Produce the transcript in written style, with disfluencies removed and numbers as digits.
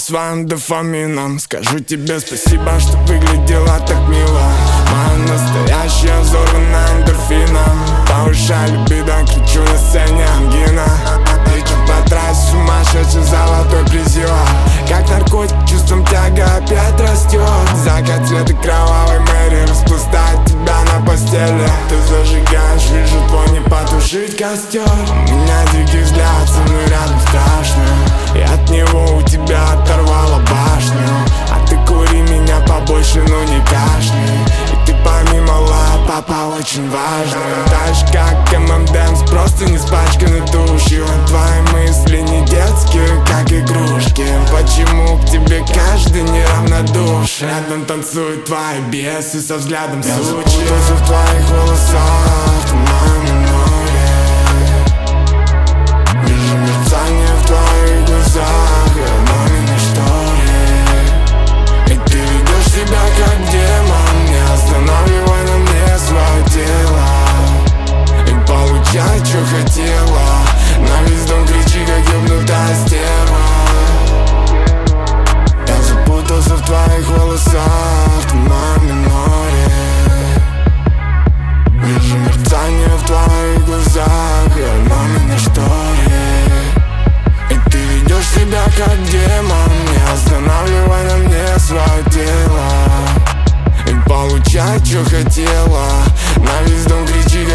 своим дофамином. Скажу тебе спасибо, что выглядела так мило. Моя настоящая взорвана эндорфином. Повышай либидо, кричу на сцене ангина. Лечу по трассе, сумасшедший золотой призива. Как наркотик, чувством тяга опять растет. Закат цвета кровавой Мэри распластает тебя на постели. Ты зажигаешь, вижу твой не потушить костер. У меня дикий взгляд, со мной рядом страшно. И от него у тебя оторвало башню. А ты кури меня побольше, но не кашляй. И ты помимо папа очень важно. Дальше как ММДМС, просто не спачканы душью. Твои мысли не детские, как игрушки. Почему к тебе каждый неравнодушен? Рядом танцуют твои бесы со взглядом сучи. Я запутался в твоих волосах, ты на миноре. Вижу мерцание в твоих глазах, я на на шторе. И ты ведешь себя как демон, не останавливай на мне свое тело. И получай, что хотела. На весь дом кричи, как ёбнутая стерва. Я запутался в твоих волосах, ты на миноре. Вижу мерцание в твоих глазах, я на шторе. И ты ведешь себя как демон, не останавливай на мне свое тело. И получай, что хотела. На весь дом кричи,